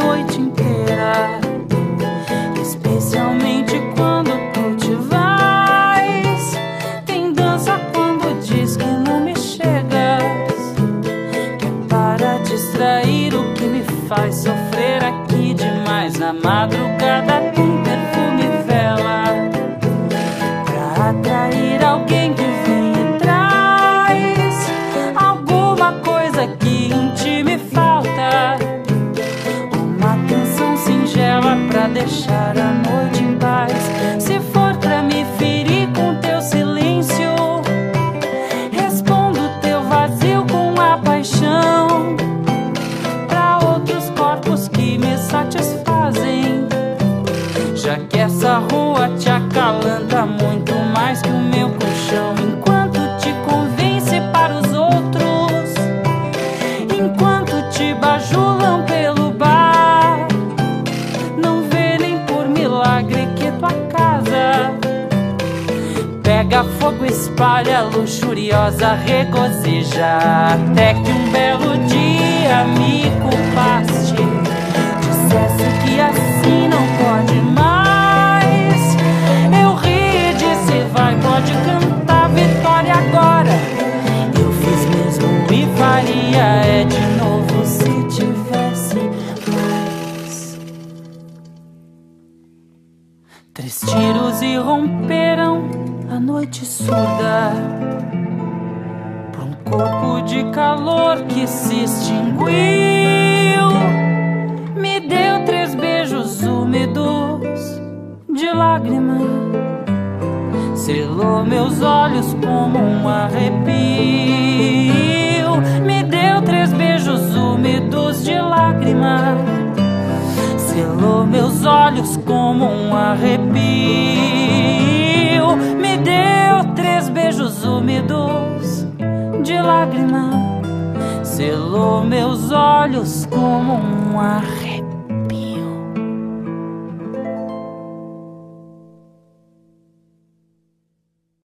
noite inteira, especialmente quando tu te vais. Quem dança quando diz que não me chegas, que é para distrair o que me faz sofrer aqui demais. Na madrugada tem perfume e vela pra atrair alguém que vem e traz alguma coisa que em ti me falta, uma canção singela pra deixar a noite em paz. Se for pra me ferir com teu silêncio, respondo teu vazio com a paixão, pra outros corpos que me satisfazem, já que essa rua te acalanta muito mais que o meu colchão. Enquanto te convence para os outros, enquanto te bajulam pelo bar, não vê nem por milagre que tua casa pega fogo, espalha, luxuriosa, regozija, até que um belo dia me culpaste, dissesse que assim não pode mais. Eu ri e disse: vai, pode cantar vitória agora. Eu fiz mesmo e faria de novo se tivesse mais. 3 tiros irromperam a noite surda pra um corpo de calor que se extinguiu. Me deu 3 beijos úmidos de lágrima, selou meus olhos como um arrepio. Me deu 3 beijos úmidos de lágrima, selou meus olhos como um arrepio. Me deu 3 beijos úmidos de lágrima, selou meus olhos como um arrepio.